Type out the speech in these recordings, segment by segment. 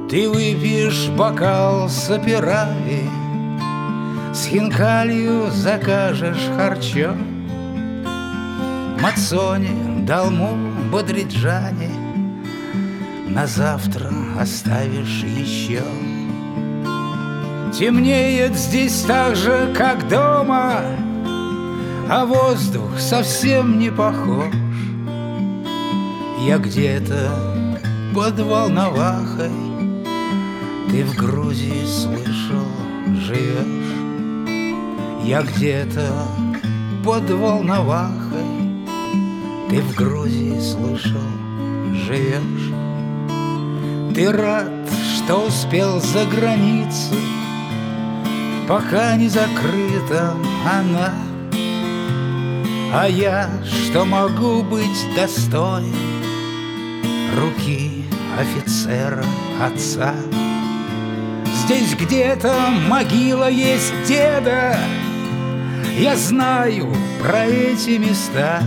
Ты выпьешь бокал с операви, с хинкалью закажешь харчо, мацони, далму, бадриджани на завтра оставишь еще. Темнеет здесь так же, как дома, а воздух совсем не похож. Я где-то под Волновахой, ты в Грузии, слышал, живешь. Я где-то под Волновахой, ты в Грузии, слышал, живешь. Ты рад, что успел за границу, пока не закрыта она. А я, что могу быть достоин руки офицера отца. Здесь где-то могила есть деда, я знаю про эти места.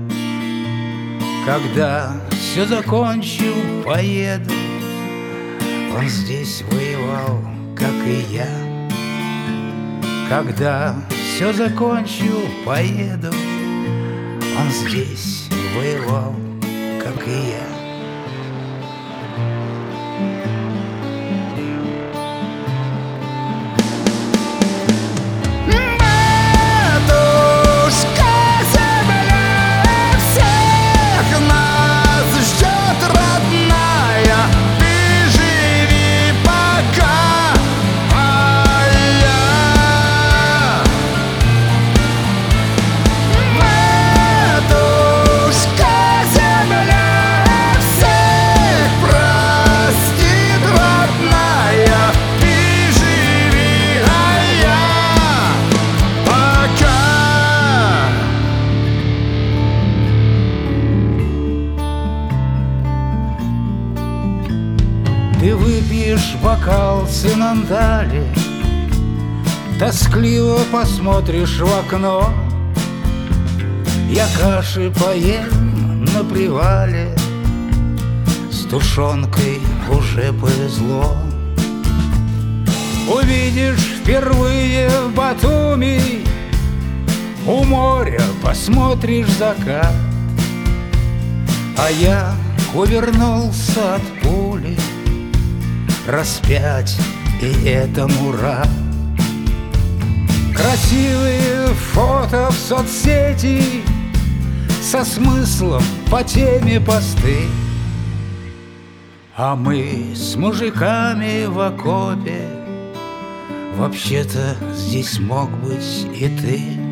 Когда все закончу, поеду, он здесь воевал, как и я. Когда все закончу, поеду, он здесь воевал, как и я. Ты выпьешь бокал цинандали, тоскливо посмотришь в окно. Я каши поем на привале, с тушенкой уже повезло. Увидишь впервые в Батуми, у моря посмотришь закат. А я увернулся от пули, распять, и этому рад. Красивые фото в соцсети со смыслом по теме посты. А мы с мужиками в окопе, вообще-то здесь мог быть и ты.